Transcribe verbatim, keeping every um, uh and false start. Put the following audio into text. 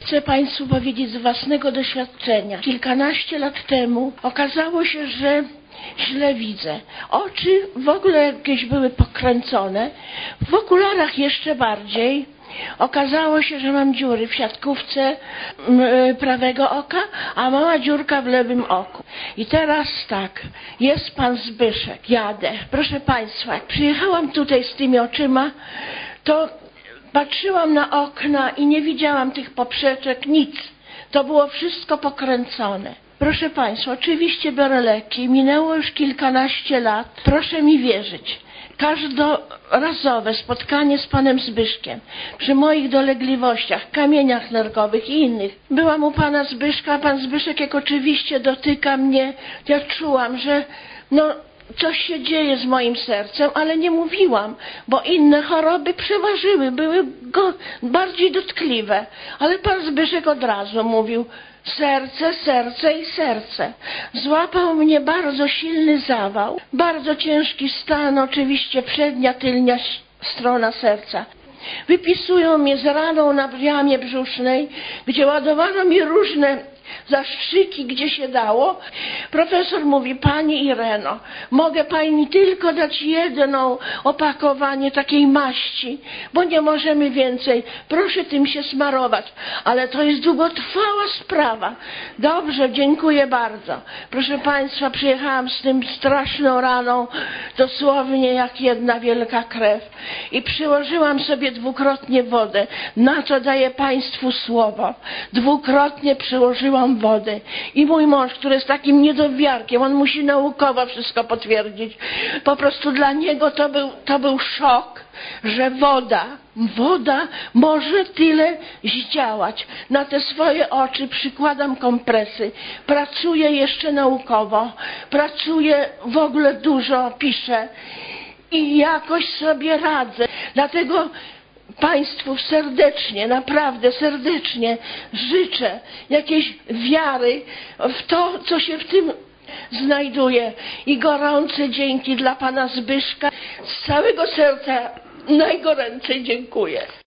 Chcę Państwu powiedzieć z własnego doświadczenia. Kilkanaście lat temu okazało się, że źle widzę. Oczy w ogóle jakieś były pokręcone, w okularach jeszcze bardziej. Okazało się, że mam dziury w siatkówce prawego oka, a mała dziurka w lewym oku. I teraz tak, jest pan Zbyszek, jadę. Proszę Państwa, jak przyjechałam tutaj z tymi oczyma, to patrzyłam na okna i nie widziałam tych poprzeczek, nic. To było wszystko pokręcone. Proszę Państwa, oczywiście biorę leki, minęło już kilkanaście lat, proszę mi wierzyć. Każdorazowe spotkanie z panem Zbyszkiem, przy moich dolegliwościach, kamieniach nerkowych i innych, byłam u pana Zbyszka, pan Zbyszek jak oczywiście dotyka mnie, ja czułam, że no coś się dzieje z moim sercem, ale nie mówiłam, bo inne choroby przeważyły, były go bardziej dotkliwe, ale pan Zbyszek od razu mówił: serce, serce i serce. Złapał mnie bardzo silny zawał, bardzo ciężki stan, oczywiście przednia, tylnia strona serca. Wypisują mnie z raną na jamie brzusznej, gdzie ładowano mi różne zastrzyki, gdzie się dało. Profesor mówi: pani Ireno, mogę pani tylko dać jedno opakowanie takiej maści, bo nie możemy więcej. Proszę tym się smarować, ale to jest długotrwała sprawa. Dobrze, dziękuję bardzo. Proszę Państwa, przyjechałam z tym straszną raną, dosłownie jak jedna wielka krew, i przyłożyłam sobie dwukrotnie wodę. Na to daję Państwu słowo. Dwukrotnie przyłożyłam wodę. I mój mąż, który jest takim niedowiarkiem, on musi naukowo wszystko potwierdzić. Po prostu dla niego to był, to był szok, że woda, woda może tyle zdziałać. Na te swoje oczy przykładam kompresy. Pracuję jeszcze naukowo. Pracuję w ogóle dużo, piszę. I jakoś sobie radzę. Dlatego Państwu serdecznie, naprawdę serdecznie życzę jakiejś wiary w to, co się w tym znajduje. I gorące dzięki dla pana Zbyszka. Z całego serca najgoręcej dziękuję.